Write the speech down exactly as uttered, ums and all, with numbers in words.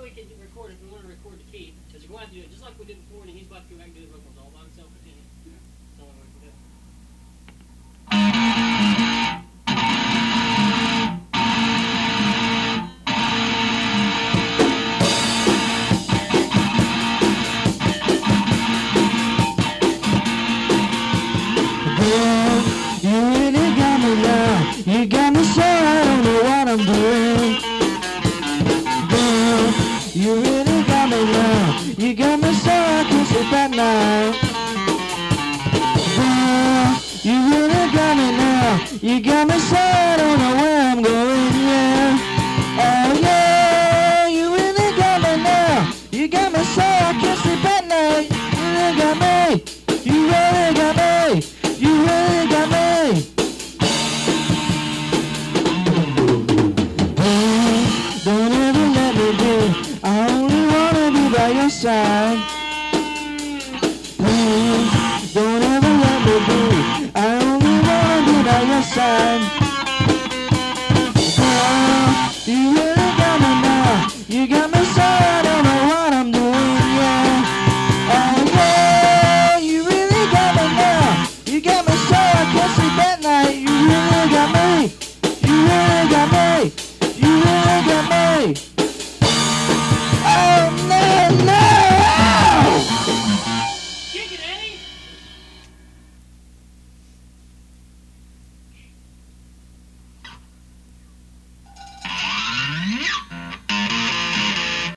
we can record if we want to record the key, is we're going to have to do it just like we did before, and he's about to go back and do the vocals all by himself again. Yeah. That's the only way we can do it. You really got me now. You got me so I don't know what I'm doing. Girl, you really got me now. You got me so I can sleep at night. Girl, you really got me now. You got me so I don't know where I'm going. Yeah. Oh yeah, you really got me now. You got me so I can sleep at night. You really got me. You really got me. You really got me. Oh, don't ever let me be. I only wanna be by your side. Please, don't ever let me be. I only wanna be by your side.